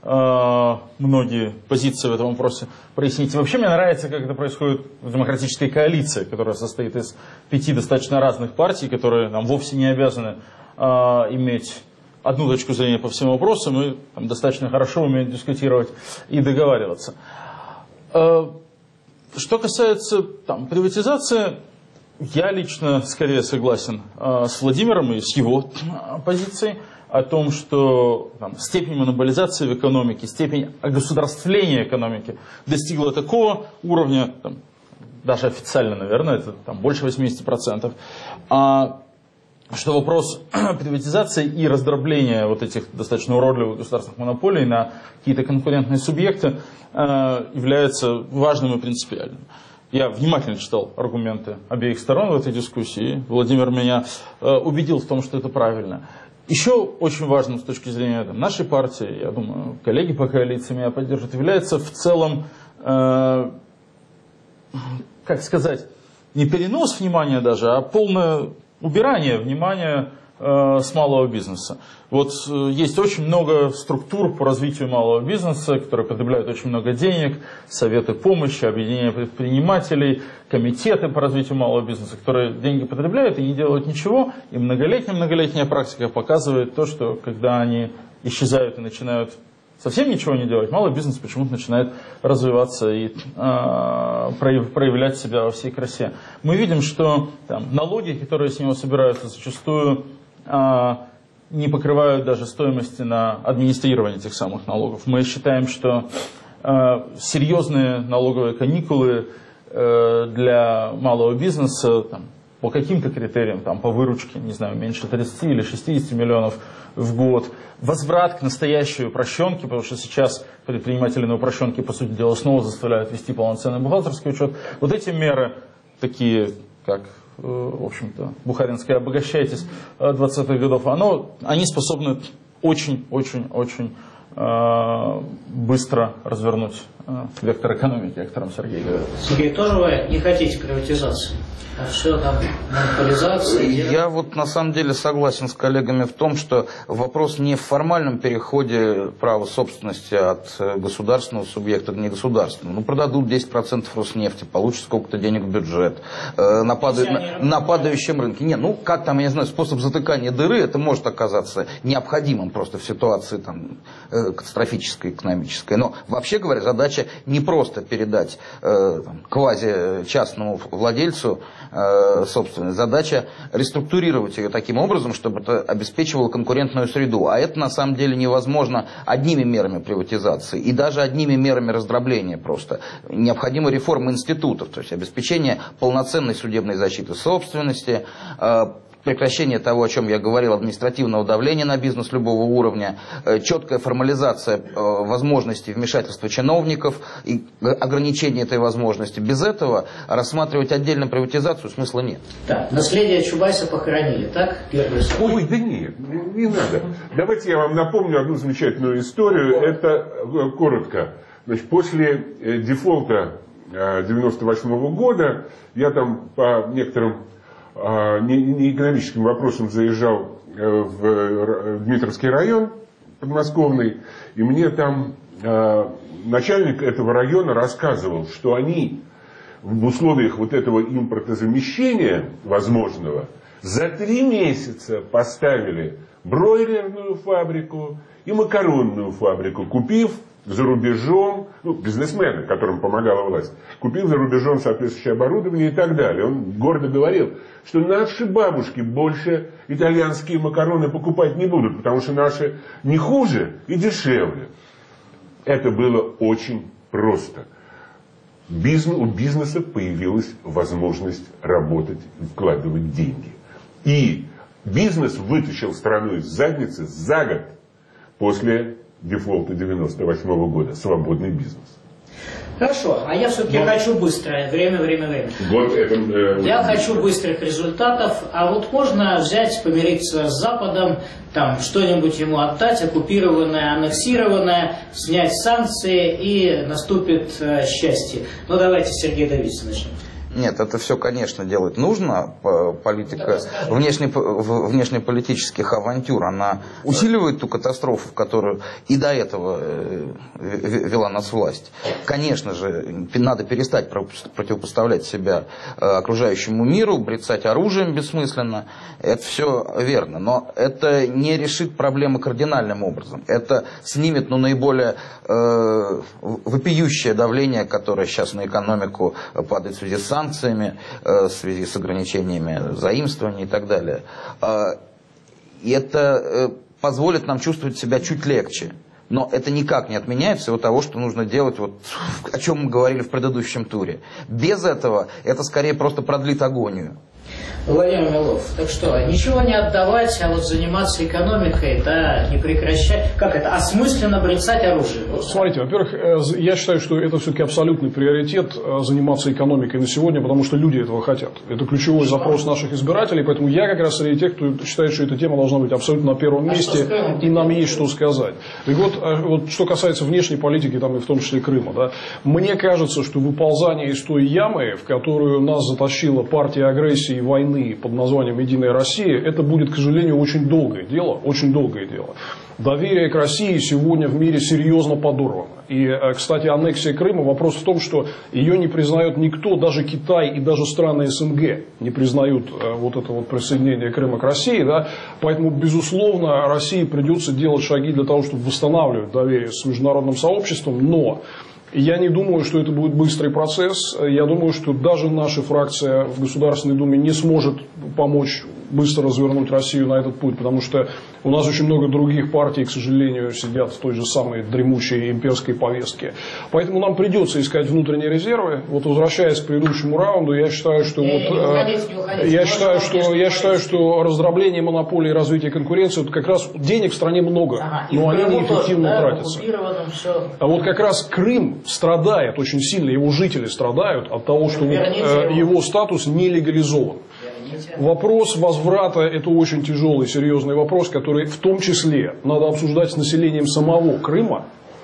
многие позиции в этом вопросе прояснить. И вообще мне нравится, как это происходит в демократической коалиции, которая состоит из пяти достаточно разных партий, которые нам вовсе не обязаны э, иметь одну точку зрения по всем вопросам и там, достаточно хорошо умеют дискутировать и договариваться. Э, что касается там, приватизации, я лично скорее согласен э, с Владимиром и с его э, позицией о том, что там, степень монополизации в экономике, степень огосударствления экономики достигла такого уровня, там, даже официально, наверное, это там, больше восьмидесяти процентов, а, что вопрос приватизации и раздробления вот этих достаточно уродливых государственных монополий на какие-то конкурентные субъекты а, является важным и принципиальным. Я внимательно читал аргументы обеих сторон в этой дискуссии. Владимир меня а, убедил в том, что это правильно. Еще очень важным с точки зрения там, нашей партии, я думаю, коллеги по коалиции меня поддержат, является в целом, э, как сказать, не перенос внимания даже, а полное убирание внимания э, с малого бизнеса. Вот э, есть очень много структур по развитию малого бизнеса, которые потребляют очень много денег, советы помощи, объединения предпринимателей, комитеты по развитию малого бизнеса, которые деньги потребляют и не делают ничего. И многолетняя-многолетняя практика показывает то, что когда они исчезают и начинают совсем ничего не делать, малый бизнес почему-то начинает развиваться и э, проявлять себя во всей красе. Мы видим, что там, налоги, которые с него собираются, зачастую э, не покрывают даже стоимости на администрирование этих самых налогов. Мы считаем, что э, серьезные налоговые каникулы э, для малого бизнеса там, по каким-то критериям, там, по выручке, не знаю, меньше тридцати или шестидесяти миллионов в год, возврат к настоящей упрощенке, потому что сейчас предприниматели на упрощенке, по сути дела, снова заставляют вести полноценный бухгалтерский учет. Вот эти меры, такие как, в общем-то, бухаринское «обогащайтесь» двадцатых годов, оно, они способны очень-очень-очень э, быстро развернуть вектор экономики, о котором Сергей говорил. Сергей, тоже вы не хотите приватизации? А все там монополизация? Я вот на самом деле согласен с коллегами в том, что вопрос не в формальном переходе права собственности от государственного субъекта к негосударственному. Ну, продадут десять процентов Роснефти, получат сколько-то денег в бюджет, э, на, падаю, на, на падающем рынке. Не, ну, как там, я не знаю, способ затыкания дыры, это может оказаться необходимым просто в ситуации там, э, катастрофической, экономической. Но, вообще говоря, задача не просто передать э, там, квази-частному владельцу собственность. Задача реструктурировать ее таким образом, чтобы это обеспечивало конкурентную среду. А это на самом деле невозможно одними мерами приватизации и даже одними мерами раздробления просто. Необходима реформа институтов, то есть обеспечение полноценной судебной защиты собственности, прекращение того, о чем я говорил, административного давления на бизнес любого уровня, четкая формализация возможностей вмешательства чиновников и ограничение этой возможности. Без этого рассматривать отдельно приватизацию смысла нет. Так, наследие Чубайса похоронили, так? Первый сон. Ой, да нет, не надо. Давайте я вам напомню одну замечательную историю. Это коротко. Значит, после дефолта девяносто восьмого года я там по некоторым не экономическим вопросам заезжал в Дмитровский район подмосковный, и мне там начальник этого района рассказывал, что они в условиях вот этого импортозамещения возможного за три месяца поставили бройлерную фабрику и макаронную фабрику, купив за рубежом, ну, бизнесмены, которым помогала власть, купил за рубежом соответствующее оборудование и так далее. Он гордо говорил, что наши бабушки больше итальянские макароны покупать не будут, потому что наши не хуже и дешевле. Это было очень просто. Бизнес, у бизнеса появилась возможность работать, вкладывать деньги. И бизнес вытащил страну из задницы за год после дефолта девяносто восьмого года. Свободный бизнес. Хорошо, а я все-таки Но... хочу быстро. Время, время, время. Вот это, э, я вот... хочу быстрых результатов. А вот можно взять, помириться с Западом, там что-нибудь ему отдать, оккупированное, аннексированное, снять санкции, и наступит э, счастье. Ну давайте, Сергей Давидович, начнем. Нет, это все, конечно, делать нужно. Политика внешне, внешнеполитических авантюр, она усиливает ту катастрофу, в которую и до этого вела нас власть. Конечно же, надо перестать противопоставлять себя окружающему миру, брецать оружием бессмысленно. Это все верно. Но это не решит проблемы кардинальным образом. Это снимет, ну, наиболее э, вопиющее давление, которое сейчас на экономику падает в связи с санкциями, в связи с ограничениями заимствований и так далее. И это позволит нам чувствовать себя чуть легче. Но это никак не отменяет всего того, что нужно делать, вот, о чем мы говорили в предыдущем туре. Без этого это скорее просто продлит агонию. Владимир Милов, так что, ничего не отдавать, а вот заниматься экономикой, да, не прекращать, как это, осмысленно брецать оружие? Смотрите, во-первых, я считаю, что это все-таки абсолютный приоритет заниматься экономикой на сегодня, потому что люди этого хотят. Это ключевой что? запрос наших избирателей, поэтому я как раз среди тех, кто считает, что эта тема должна быть абсолютно на первом а месте, и нам есть что сказать. И вот, вот что касается внешней политики, там, и в том числе Крыма, да, мне кажется, что выползание из той ямы, в которую нас затащила партия агрессии и войны под названием «Единая Россия», это будет, к сожалению, очень долгое дело, очень долгое дело. Доверие к России сегодня в мире серьезно подорвано. И, кстати, аннексия Крыма, вопрос в том, что ее не признает никто, даже Китай и даже страны СНГ не признают вот это вот присоединение Крыма к России. Да? Поэтому, безусловно, России придется делать шаги для того, чтобы восстанавливать доверие с международным сообществом, но... Я не думаю, что это будет быстрый процесс. Я думаю, что даже наша фракция в Государственной Думе не сможет помочь быстро развернуть Россию на этот путь, потому что у нас очень много других партий, к сожалению, сидят в той же самой дремучей имперской повестке. Поэтому нам придется искать внутренние резервы. Вот, возвращаясь к предыдущему раунду, я считаю, что вот, уходить, уходить. Я считаю, что я считаю, что раздробление монополии и развитие конкуренции, вот как раз денег в стране много, ага, но они неэффективно да, тратятся. А вот как раз Крым страдает очень сильно, его жители страдают от того, что вот, э, его статус не легализован. Вопрос возврата – это очень тяжелый, серьезный вопрос, который в том числе надо обсуждать с населением самого Крыма,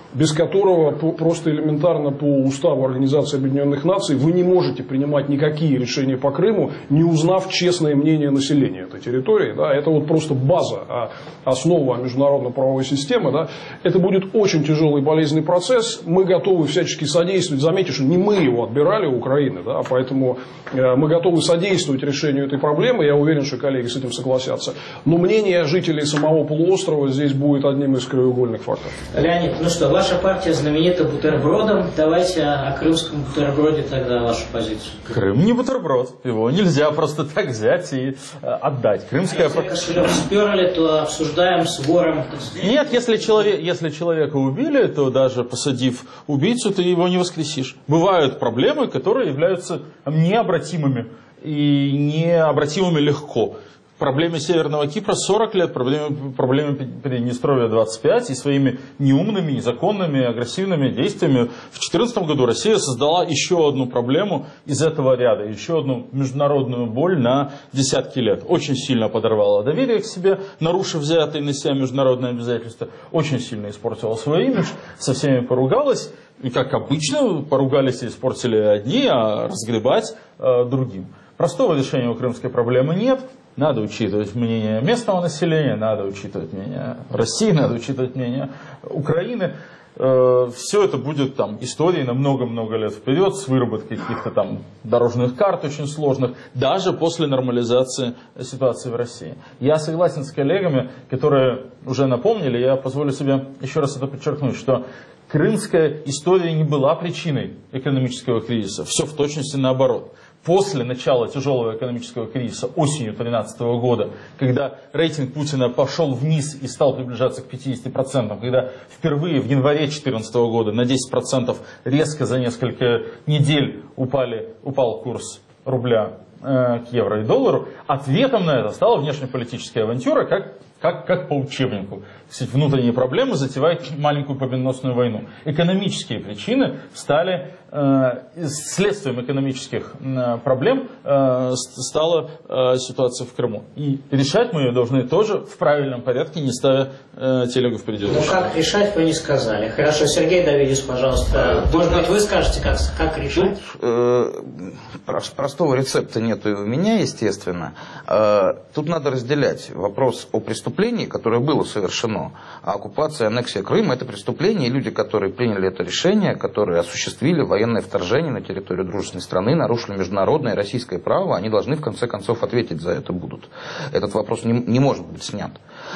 без которого просто элементарно по уставу Организации Объединенных Наций вы не можете принимать никакие решения по Крыму, не узнав честное мнение населения этой территории. Да, это вот просто база, основа международно-правовой системы. Да. Это будет очень тяжелый и болезненный процесс. Мы готовы всячески содействовать. Заметьте, что не мы его отбирали у Украины, да, поэтому мы готовы содействовать решению этой проблемы. Я уверен, что коллеги с этим согласятся. Но мнение жителей самого полуострова здесь будет одним из краеугольных факторов. Леонид, ну что, ваша партия знаменита бутербродом. Давайте о крымском бутерброде тогда вашу позицию. Крым не бутерброд. Его нельзя просто так взять и отдать. Крымская... Если кошелек сперли, то обсуждаем с вором. Нет, если, человек, если человека убили, то даже посадив убийцу, ты его не воскресишь. Бывают проблемы, которые являются необратимыми и необратимыми легко. Проблеме Северного Кипра сорок лет, проблеме, проблеме Приднестровья двадцать пять, и своими неумными, незаконными, агрессивными действиями в две тысячи четырнадцатом году Россия создала еще одну проблему из этого ряда, еще одну международную боль на десятки лет. Очень сильно подорвала доверие к себе, нарушив взятые на себя международные обязательства, очень сильно испортила свой имидж, со всеми поругалась, и как обычно поругались и испортили одни, а разгребать э, другим. Простого решения у крымской проблемы нет. Надо учитывать мнение местного населения, надо учитывать мнение России, надо учитывать мнение Украины. Все это будет там историей на много-много лет вперед, с выработкой каких-то там дорожных карт очень сложных, даже после нормализации ситуации в России. Я согласен с коллегами, которые уже напомнили, я позволю себе еще раз это подчеркнуть, что крымская история не была причиной экономического кризиса, все в точности наоборот. После начала тяжелого экономического кризиса осенью две тысячи тринадцатого года, когда рейтинг Путина пошел вниз и стал приближаться к пятидесяти процентам, когда впервые в январе две тысячи четырнадцатого года на десять процентов резко за несколько недель упали, упал курс рубля э, к евро и доллару, ответом на это стала внешнеполитическая авантюра, как, как, как по учебнику. Кстати, внутренние проблемы затевают маленькую победоносную войну. Экономические причины стали, э, следствием экономических э, проблем э, стала э, ситуация в Крыму. И решать мы ее должны тоже в правильном порядке, не ставя э, телегу впереди. Ну как решать, вы не сказали. Хорошо, Сергей Давидис, пожалуйста. Может быть, вы скажете, как, как решать? Тут э, простого рецепта нет и у меня, естественно. Э, тут надо разделять вопрос о преступлении, которое было совершено. А оккупация, аннексия Крыма – это преступление, и люди, которые приняли это решение, которые осуществили военное вторжение на территорию дружественной страны, нарушили международное и российское право, они должны в конце концов ответить за это будут. Этот вопрос не, не может быть снят.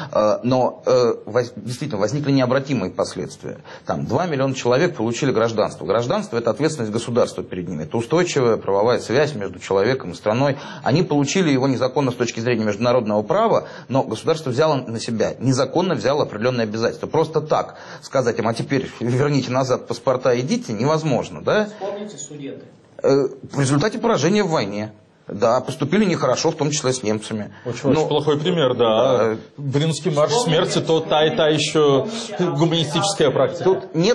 Но действительно возникли необратимые последствия. Там два миллиона человек получили гражданство. Гражданство – это ответственность государства перед ними. Это устойчивая правовая связь между человеком и страной. Они получили его незаконно с точки зрения международного права, но государство взяло на себя, незаконно взяло определенные обязательства. Просто так сказать им, а теперь верните назад паспорта, идите, невозможно. Да? Вспомните Судеты. В результате поражения в войне. Да, поступили нехорошо, в том числе с немцами. Очень, Но, очень плохой пример, да. да. Брюнский марш смерти, то та и та еще гуманистическая практика. Тут нет,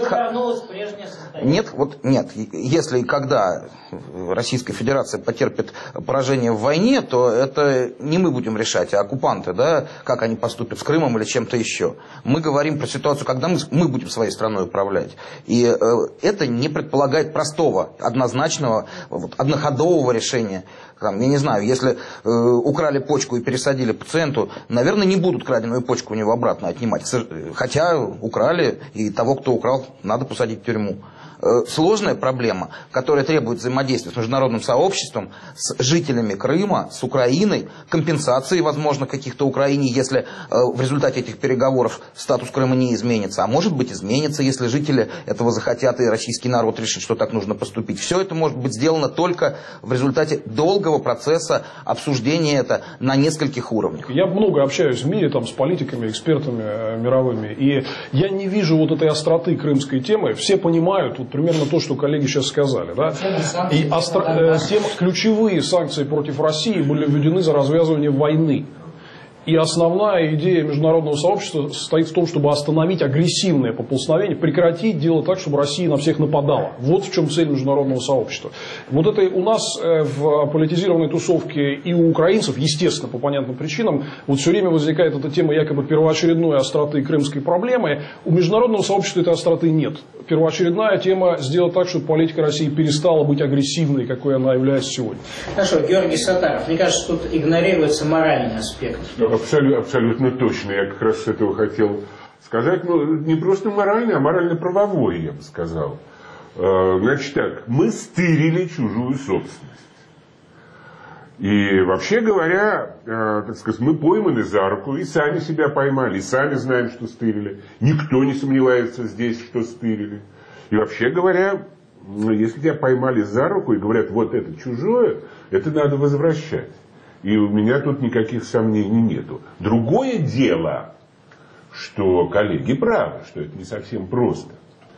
нет, вот нет. Если и когда Российская Федерация потерпит поражение в войне, то это не мы будем решать, а оккупанты, да, как они поступят с Крымом или чем-то еще. Мы говорим про ситуацию, когда мы, мы будем своей страной управлять. И э, это не предполагает простого, однозначного, вот, одноходового решения. Там, я не знаю, если э, украли почку и пересадили пациенту, наверное, не будут краденую почку у него обратно отнимать. Хотя украли, и того, кто украл, надо посадить в тюрьму. Э, сложная проблема, которая требует взаимодействия с международным сообществом, с жителями Крыма, с Украиной, компенсации, возможно, каких-то Украине, если э, в результате этих переговоров статус Крыма не изменится. А может быть, изменится, если жители этого захотят, и российский народ решит, что так нужно поступить. Все это может быть сделано только в результате долгого процесса обсуждения это на нескольких уровнях. Я много общаюсь в мире там, с политиками, экспертами э, мировыми, и я не вижу вот этой остроты крымской темы. Все понимают вот, примерно то, что коллеги сейчас сказали. Да? И остро... э, тем, ключевые санкции против России были введены за развязывание войны. И основная идея международного сообщества состоит в том, чтобы остановить агрессивное поползновение, прекратить делать так, чтобы Россия на всех нападала. Вот в чем цель международного сообщества. Вот это у нас в политизированной тусовке и у украинцев, естественно, по понятным причинам, вот все время возникает эта тема якобы первоочередной остроты крымской проблемы. У международного сообщества этой остроты нет. Первоочередная тема сделать так, чтобы политика России перестала быть агрессивной, какой она является сегодня. Хорошо, Георгий Саттаров, мне кажется, тут игнорируется моральный аспект. Абсолютно, абсолютно точно. Я как раз с этого хотел сказать. Ну, не просто моральный, а морально-правовой, я бы сказал. Значит так, мы стырили чужую собственность. И вообще говоря, так сказать, мы пойманы за руку и сами себя поймали, и сами знаем, что стырили. Никто не сомневается здесь, что стырили. И вообще говоря, если тебя поймали за руку и говорят, вот это чужое, это надо возвращать. И у меня тут никаких сомнений нету. Другое дело, что коллеги правы, что это не совсем просто.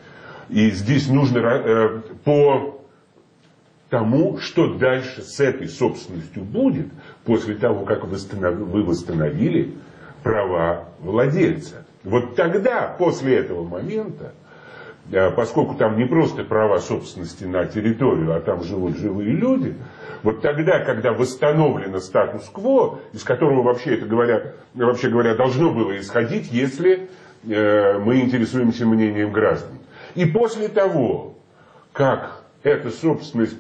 И здесь нужно э, по тому, что дальше с этой собственностью будет, после того, как вы восстановили права владельца. Вот тогда, после этого момента, поскольку там не просто права собственности на территорию, а там живут живые люди, вот тогда, когда восстановлено статус-кво, из которого вообще, это говоря, вообще говоря, должно было исходить, если э, мы интересуемся мнением граждан. И после того, как эта собственность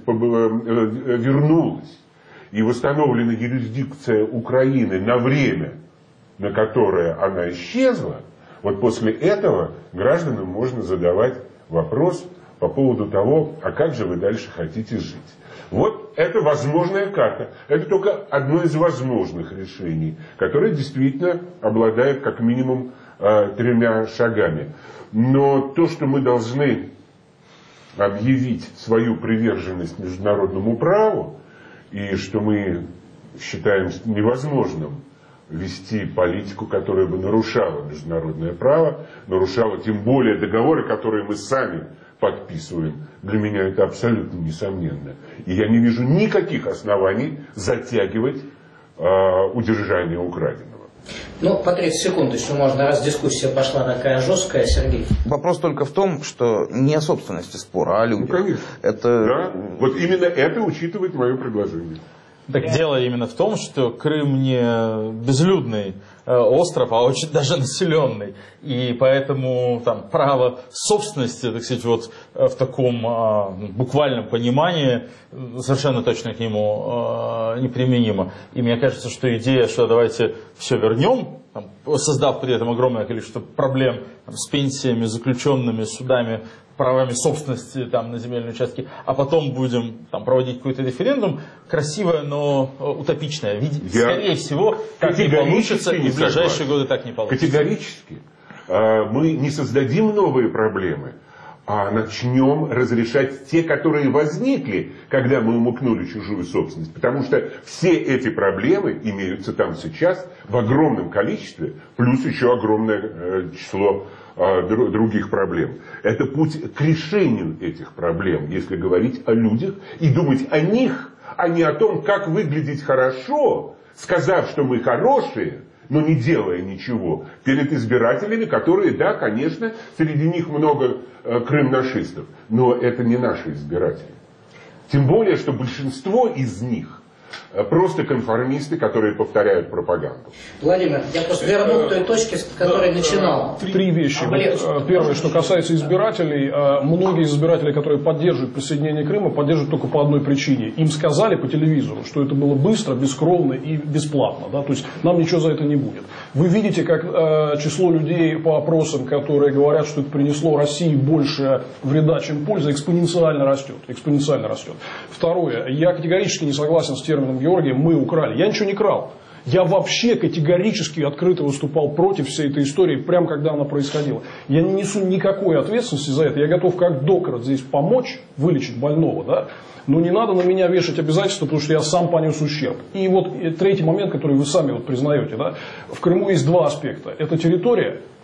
вернулась и восстановлена юрисдикция Украины на время, на которое она исчезла, вот после этого гражданам можно задавать вопрос по поводу того, а как же вы дальше хотите жить. Вот это возможная карта. Это только одно из возможных решений, которое действительно обладает как минимум э, тремя шагами. Но то, что мы должны объявить свою приверженность международному праву, и что мы считаем невозможным вести политику, которая бы нарушала международное право, нарушала тем более договоры, которые мы сами подписываем. Для меня это абсолютно несомненно. И я не вижу никаких оснований затягивать э, удержание украденного. Ну, по тридцать секунд еще можно, раз дискуссия пошла такая жесткая, Сергей. Вопрос только в том, что не о собственности спора, а о людях. Ну, конечно. Это... Да? Вот именно это учитывает мое предложение. Так дело именно в том, что Крым не безлюдный э, остров, а очень даже населенный. И поэтому там право собственности, так сказать, вот в таком э, буквальном понимании совершенно точно к нему э, неприменимо. И мне кажется, что идея, что давайте все вернем, там, создав при этом огромное количество проблем там, с пенсиями, заключенными, судами, правами собственности там, на земельные участки, а потом будем там, проводить какой-то референдум, красивое, но утопичное. Я Скорее всего, так не получится, и в ближайшие годы так не получится. Категорически. Мы не создадим новые проблемы, а начнем разрешать те, которые возникли, когда мы умыкнули чужую собственность. Потому что все эти проблемы имеются там сейчас в огромном количестве, плюс еще огромное число других проблем. Это путь к решению этих проблем, если говорить о людях и думать о них, а не о том, как выглядеть хорошо, сказав, что мы хорошие, но не делая ничего перед избирателями, которые, да, конечно, среди них много э, крымнашистов, но это не наши избиратели. Тем более, что большинство из них просто конформисты, которые повторяют пропаганду. Владимир, я просто верну к той точке, с которой начинал. Три вещи. Вот, первое, что касается избирателей. Многие из избирателей, которые поддерживают присоединение Крыма, поддерживают только по одной причине. Им сказали по телевизору, что это было быстро, бескровно и бесплатно. Да? То есть нам ничего за это не будет. Вы видите, как э, число людей по опросам, которые говорят, что это принесло России больше вреда, чем пользы, экспоненциально растет. Экспоненциально растет. Второе. Я категорически не согласен с термином Георгия «мы украли». Я ничего не крал. Я вообще категорически открыто выступал против всей этой истории, прямо когда она происходила. Я не несу никакой ответственности за это. Я готов как доктор здесь помочь вылечить больного, да? Но не надо на меня вешать обязательства, потому что я сам понес ущерб. И вот третий момент, который вы сами вот признаете. Да? В Крыму есть два аспекта. Это территория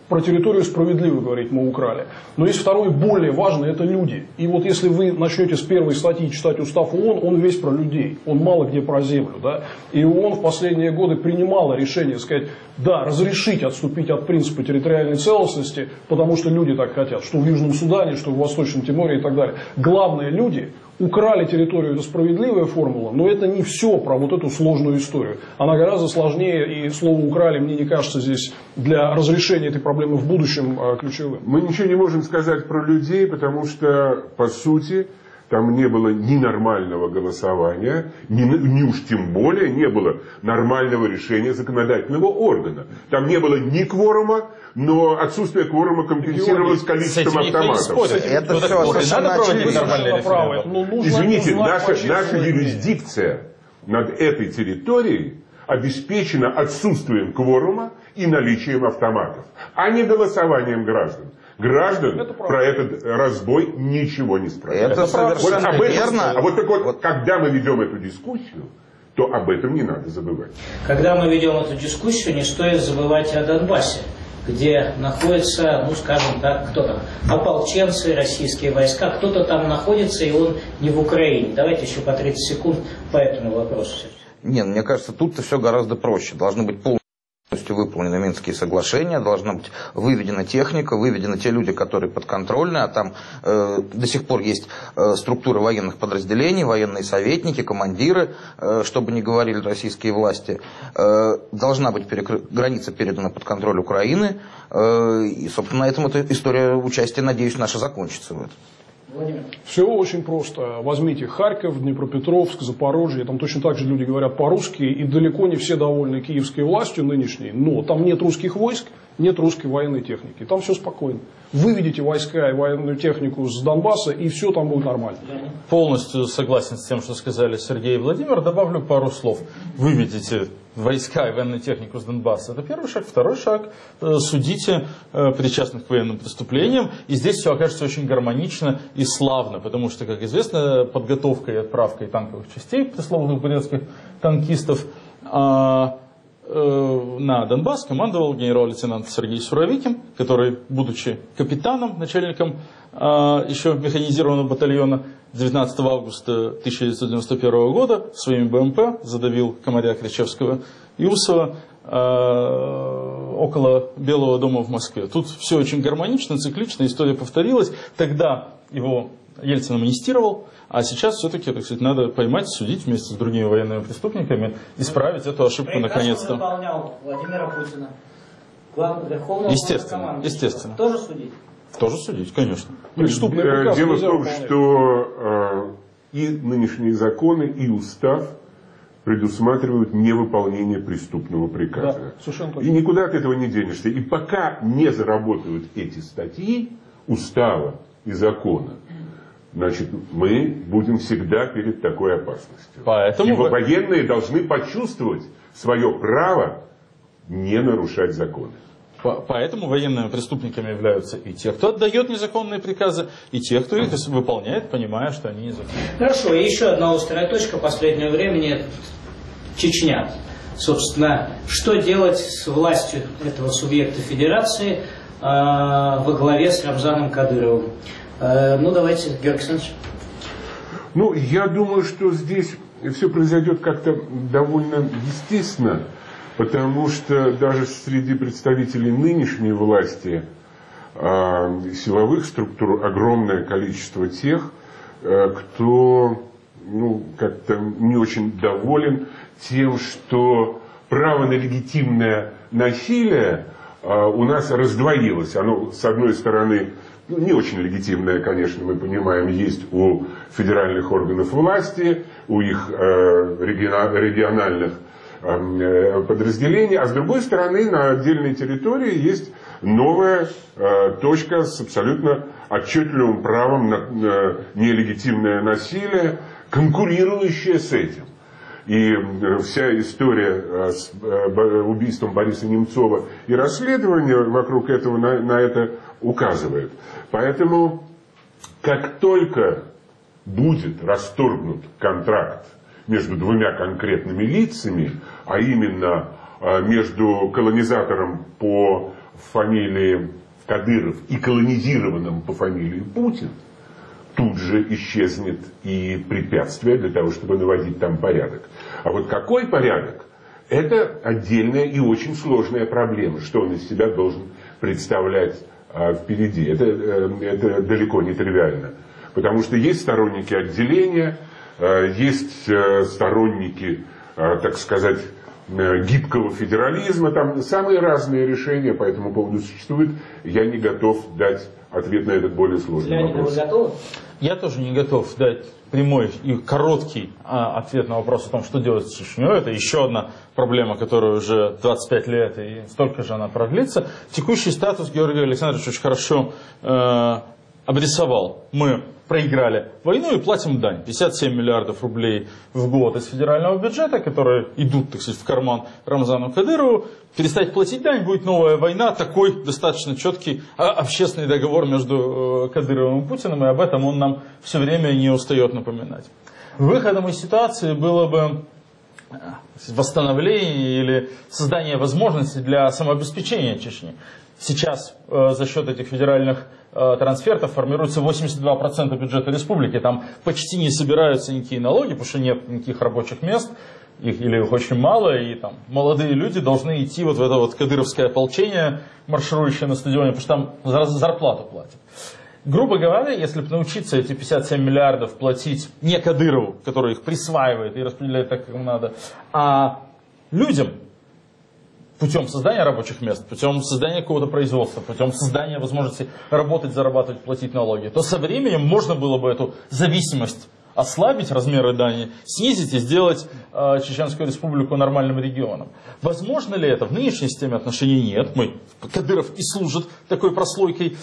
Про территорию справедливо говорить мы украли. Но есть второй, более важный, это люди. И вот если вы начнете с первой статьи читать устав ООН, он весь про людей. Он мало где про землю. Да? И ООН в последние годы принимала решение сказать, да, разрешить отступить от принципа территориальной целостности, потому что люди так хотят. Что в Южном Судане, что в Восточном Тиморе и так далее. Главное, люди украли территорию, это справедливая формула, но это не все про вот эту сложную историю. Она гораздо сложнее, и слово «украли» мне не кажется здесь для разрешения этой проблемы в будущем ключевым. Мы ничего не можем сказать про людей, потому что, по сути, там не было ни нормального голосования, ни, ни уж тем более не было нормального решения законодательного органа. Там не было ни кворума, но отсутствие кворума компенсировалось количеством автоматов. Это все совершенно очевидно. Извините, наша, наша юрисдикция над этой территорией обеспечена отсутствием кворума и наличием автоматов, а не голосованием граждан. Граждан это про этот разбой ничего не спрашивают. Это совершенно вот верно. А вот так вот, вот, когда мы ведем эту дискуссию, то об этом не надо забывать. Когда мы ведем эту дискуссию, не стоит забывать о Донбассе, где находятся, ну скажем так, кто там, ополченцы, российские войска, кто-то там находится, и он не в Украине. Давайте еще по тридцать секунд по этому вопросу. Нет, мне кажется, тут-то все гораздо проще. Должны быть полностью выполнены Минские соглашения, должна быть выведена техника, выведены те люди, которые подконтрольны, а там э, до сих пор есть э, структуры военных подразделений, военные советники, командиры, э, чтобы не говорили российские власти. Э, должна быть перекры... граница передана под контроль Украины, э, и, собственно, на этом эта история участия, надеюсь, наша закончится в этом. Все очень просто. Возьмите Харьков, Днепропетровск, Запорожье. Там точно так же люди говорят по-русски. И далеко не все довольны киевской властью нынешней. Но там нет русских войск, нет русской военной техники. Там все спокойно. Выведите войска и военную технику с Донбасса, и все там будет нормально. Полностью согласен с тем, что сказали Сергей и Владимир. Добавлю пару слов. Выведите войска и военную технику с Донбасса. Это первый шаг. Второй шаг. Судите причастных к военным преступлениям. И здесь все окажется очень гармонично и славно. Потому что, как известно, подготовкой и отправкой танковых частей пресловутых бурятских танкистов на Донбасс командовал генерал-лейтенант Сергей Суровикин, который, будучи капитаном, начальником еще механизированного батальона, девятнадцатого августа тысяча девятьсот девяносто первого года своими БМП задавил комаря Кричевского и Усова около Белого дома в Москве. Тут все очень гармонично, циклично, история повторилась. Тогда его Ельцин амнистировал, а сейчас все-таки, так сказать, надо поймать, судить вместе с другими военными преступниками, исправить эту ошибку наконец-то. Выполнял Владимира Путина. Верховного естественно, естественно. Тоже судить? Тоже судить, конечно. Преступный приказ Дело в том, выполнять. что э, и нынешние законы, и устав предусматривают невыполнение преступного приказа. Да, совершенно точно. И никуда от этого не денешься. И пока не заработают эти статьи устава и закона, значит, мы будем всегда перед такой опасностью. Поэтому Ибо вы... военные должны почувствовать свое право не нарушать законы. Поэтому военными преступниками являются и те, кто отдает незаконные приказы, и те, кто их выполняет, понимая, что они незаконные. Хорошо, и еще одна острая точка последнего времени – Чечня. Собственно, что делать с властью этого субъекта федерации э, во главе с Рамзаном Кадыровым? Э, ну, давайте, Георгий Александрович. Ну, я думаю, что здесь все произойдет как-то довольно естественно, потому что даже среди представителей нынешней власти, э, силовых структур, огромное количество тех, э, кто ну, как-то не очень доволен тем, что право на легитимное насилие э, у нас раздвоилось. Оно, с одной стороны, ну, не очень легитимное, конечно, мы понимаем, есть у федеральных органов власти, у их э, региональных э, подразделений, а с другой стороны, на отдельной территории есть новая э, точка с абсолютно отчетливым правом на э, нелегитимное насилие, конкурирующая с этим. И вся история с убийством Бориса Немцова и расследование вокруг этого на, на это указывает. Поэтому, как только будет расторгнут контракт между двумя конкретными лицами, а именно между колонизатором по в фамилии Кадыров и колонизированном по фамилии Путин, тут же исчезнет и препятствие для того, чтобы наводить там порядок. А вот какой порядок? Это отдельная и очень сложная проблема, что он из себя должен представлять а, впереди. Это, это далеко не тривиально. Потому что есть сторонники отделения, а, есть а, сторонники, а, так сказать, гибкого федерализма. Там самые разные решения по этому поводу существуют. Я не готов дать ответ на этот более сложный Леонид, вопрос. вы готовы? Я тоже не готов дать прямой и короткий а, ответ на вопрос о том, что делать с Чечней. Это еще одна проблема, которая уже двадцать пять лет, и столько же она продлится. Текущий статус Георгий Александрович очень хорошо э, обрисовал. Мы проиграли войну и платим дань. пятьдесят семь миллиардов рублей в год из федерального бюджета, которые идут, так сказать, в карман Рамзану Кадырову. Перестать платить дань, будет новая война. Такой достаточно четкий общественный договор между Кадыровым и Путиным, и об этом он нам все время не устает напоминать. Выходом из ситуации было бы восстановление или создание возможностей для самообеспечения Чечни. Сейчас э, за счет этих федеральных э, трансфертов формируется восемьдесят два процента бюджета республики. Там почти не собираются никакие налоги, потому что нет никаких рабочих мест, их, или их очень мало, и там молодые люди должны идти вот в это вот кадыровское ополчение, марширующее на стадионе, потому что там зарплату платят. Грубо говоря, если бы научиться эти пятьдесят семь миллиардов платить не Кадырову, который их присваивает и распределяет так, как ему надо, а людям, путем создания рабочих мест, путем создания какого-то производства, путем создания возможности работать, зарабатывать, платить налоги, то со временем можно было бы эту зависимость ослабить, размеры дани, снизить и сделать э, Чеченскую республику нормальным регионом. Возможно ли это? В нынешней системе отношений нет. Мы, Кадыров и служит такой прослойкой,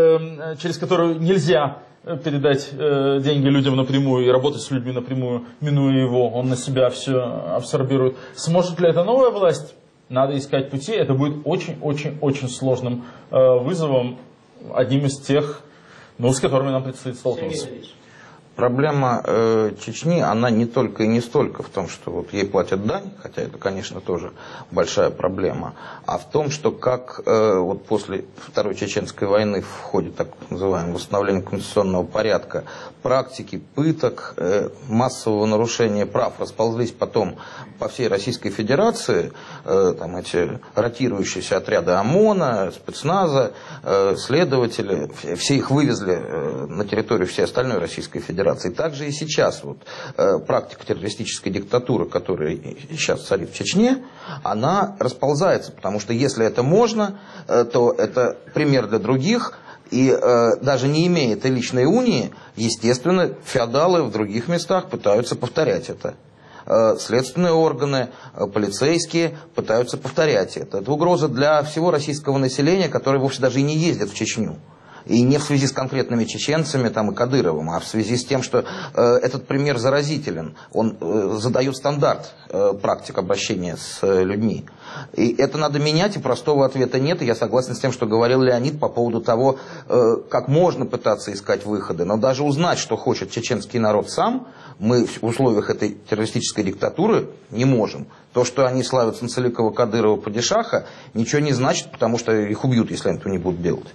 э, через которую нельзя передать э, деньги людям напрямую и работать с людьми напрямую, минуя его, он на себя все абсорбирует. Сможет ли это новая власть? Надо искать пути. Это будет очень-очень-очень сложным э, вызовом, одним из тех, ну, с которыми нам предстоит столкнуться. Проблема э, Чечни, она не только и не столько в том, что вот ей платят дань, хотя это, конечно, тоже большая проблема, а в том, что как э, вот после Второй Чеченской войны в ходе так называемого восстановления конституционного порядка практики пыток, э, массового нарушения прав расползлись потом по всей Российской Федерации, э, там эти ротирующиеся отряды ОМОНа, спецназа, э, следователи, все их вывезли э, на территорию всей остальной Российской Федерации. Также и сейчас вот, э, практика террористической диктатуры, которая сейчас царит в Чечне, она расползается, потому что если это можно, э, то это пример для других, и э, даже не имея этой личной унии, естественно, феодалы в других местах пытаются повторять это. Э, следственные органы, э, полицейские пытаются повторять это. Это угроза для всего российского населения, которое вовсе даже и не ездит в Чечню. И не в связи с конкретными чеченцами там, и Кадыровым, а в связи с тем, что э, этот пример заразителен. Он э, задает стандарт э, практик обращения с э, людьми. И это надо менять, и простого ответа нет. И я согласен с тем, что говорил Леонид по поводу того, э, как можно пытаться искать выходы. Но даже узнать, что хочет чеченский народ сам, мы в условиях этой террористической диктатуры не можем. То, что они славятся Нацаликова, Кадырова, Падишаха, ничего не значит, потому что их убьют, если они этого не будут делать.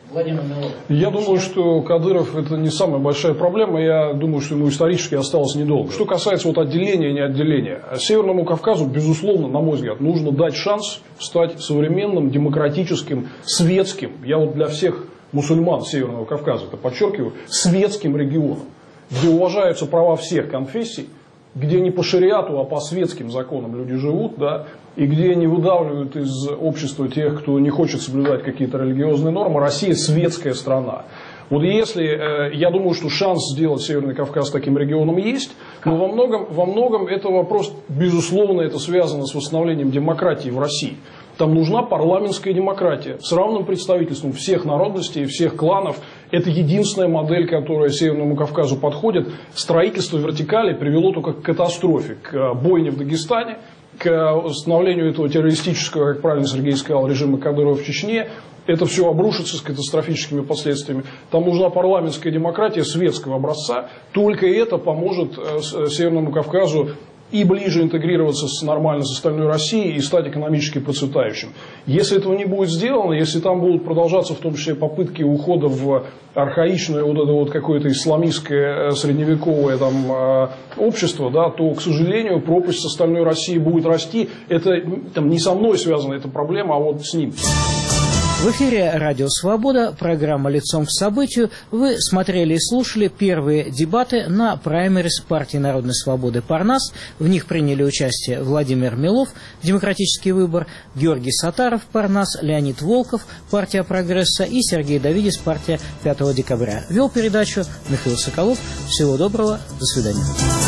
Я думаю, что Кадыров это не самая большая проблема. Я думаю, что ему исторически осталось недолго. Что касается вот отделения и не отделения. Северному Кавказу, безусловно, на мой взгляд, нужно дать шанс стать современным, демократическим, светским. Я вот для всех мусульман Северного Кавказа это подчеркиваю, светским регионом, где уважаются права всех конфессий, где не по шариату, а по светским законам люди живут, да, и где не выдавливают из общества тех, кто не хочет соблюдать какие-то религиозные нормы. Россия светская страна. Вот если, э, я думаю, что шанс сделать Северный Кавказ таким регионом есть, но во многом, во многом это вопрос, безусловно, это связано с восстановлением демократии в России. Там нужна парламентская демократия с равным представительством всех народностей, всех кланов. Это единственная модель, которая Северному Кавказу подходит. Строительство вертикали привело только к катастрофе, к бойне в Дагестане, к установлению этого террористического, как правильно Сергей сказал, режима Кадырова в Чечне. Это все обрушится с катастрофическими последствиями. Там нужна парламентская демократия светского образца. Только это поможет Северному Кавказу и ближе интегрироваться с, нормально с остальной Россией и стать экономически процветающим. Если этого не будет сделано, если там будут продолжаться в том числе попытки ухода в архаичное вот это вот какое-то исламистское средневековое там общество, да, то, к сожалению, пропасть с остальной Россией будет расти. Это там, не со мной связана эта проблема, а вот с ним. В эфире «Радио Свобода», программа «Лицом к событию». Вы смотрели и слушали первые дебаты на праймерис партии Народной Свободы «Парнас». В них приняли участие Владимир Милов, «Демократический выбор», Георгий Сатаров, «Парнас», Леонид Волков, партия «Прогресса» и Сергей Давидис, партия пятого декабря. Вел передачу Михаил Соколов. Всего доброго, до свидания.